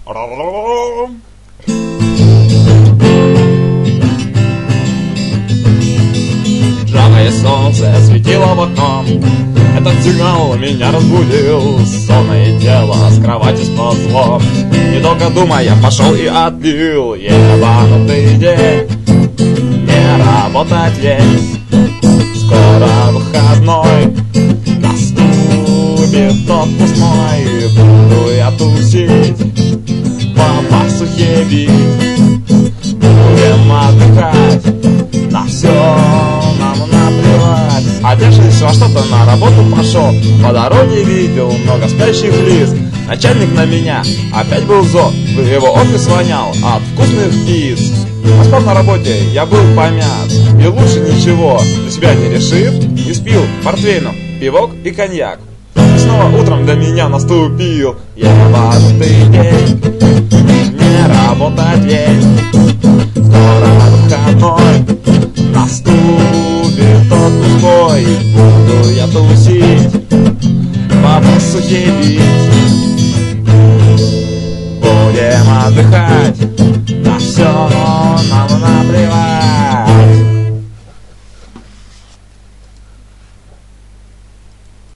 Жаркое солнце светило в окно. Этот сигнал меня разбудил. Сонное тело с кровати сползло. Недолго думая, пошел и отбил. Ебанутый день, не работать весь. Скоро выходной, наступит отпуск мой. Буду я тусить, по пасухе бить. Будем отдыхать, на все нам наплевать. Одевшись во что-то, на работу пошел. По дороге видел много спящих лиц. Начальник на меня опять был зол. В его офис вонял от вкусных пиц. Поспал на работе, я был помят. И лучше ничего для себя не решив, не спил портвейну, пивок и коньяк. И снова утром для меня наступил ебанутый день, не работать весь. Скоро выходной, наступит отпуск мой. Буду я тусить, по пасухе бить. Будем отдыхать,